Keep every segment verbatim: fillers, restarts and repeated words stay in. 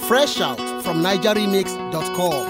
Fresh out from niger remix dot com.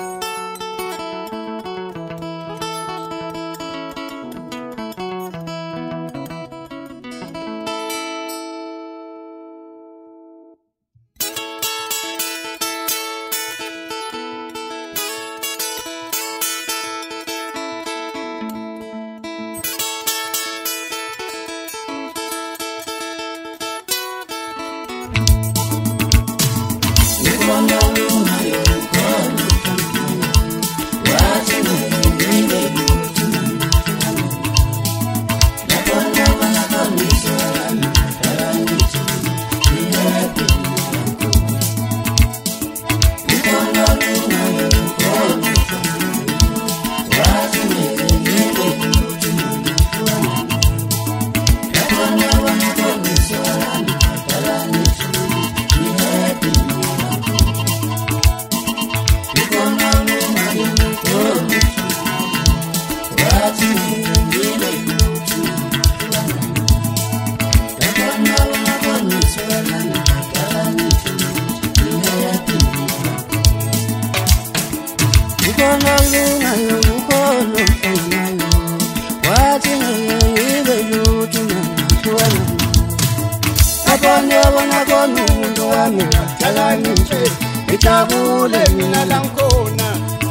Ijabule mina lankhona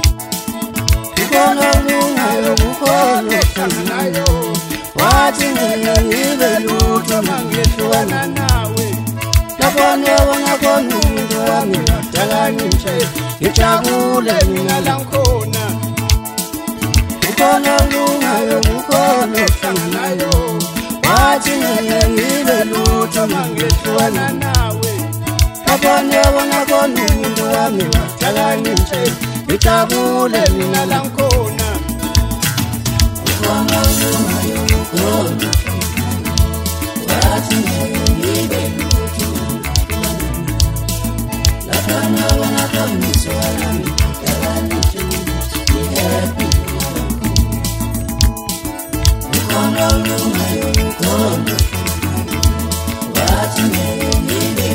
Ikona lungayo kukhona nayo wathi ngibe lutho mangehlwana nawe Labona bona khona umuntu wami wadala nje Ijabule mina lankhona Ikona lungayo kukhona nayo wathi ngibe lutho mangehlwana nawe Abone bona khona umuntu wami wadala nje Ijabule mina lankhona Ukona lungayo kukhona wathi ngibe lutho Labona bona khona umuntu wami wadala nje Happy Ukona lungayo kukhona wathi ngibe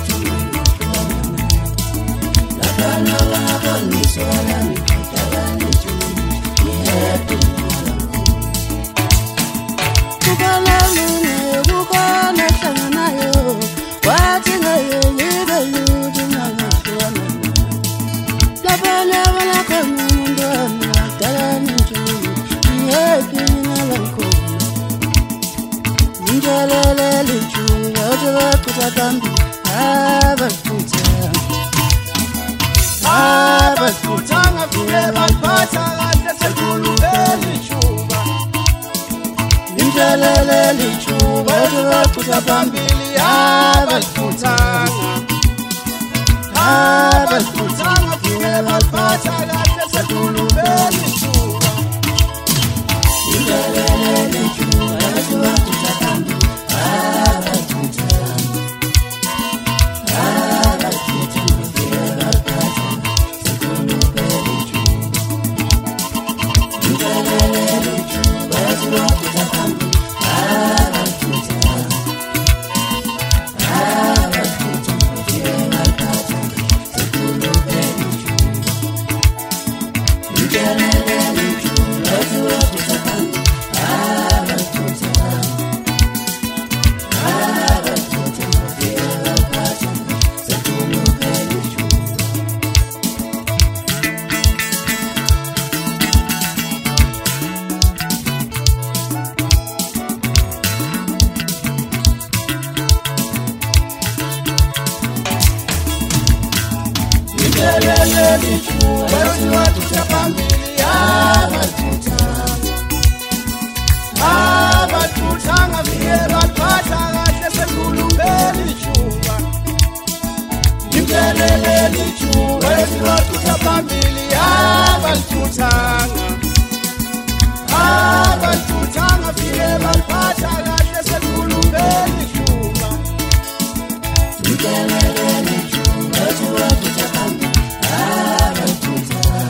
Abathutanga vile baphatha kahle sekhulumele ijuba Indlela lijuba ebathutha phambili abathutanga Abathutanga vile baphatha kahle sekhulumele ijuba Indlela lijuba ebathutha phambili abathutanga Abathutanga vile baphatha kahle sekhulumele ijuba Indlela lijuba ebathutha phambili abathutanga Abathutanga vile baphatha kahle sekhulumele ijuba Indlela lijuba ebathutha phambili abathutanga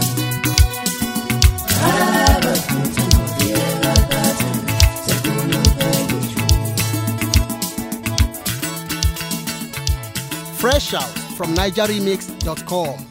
Fresh out from niger remix dot com.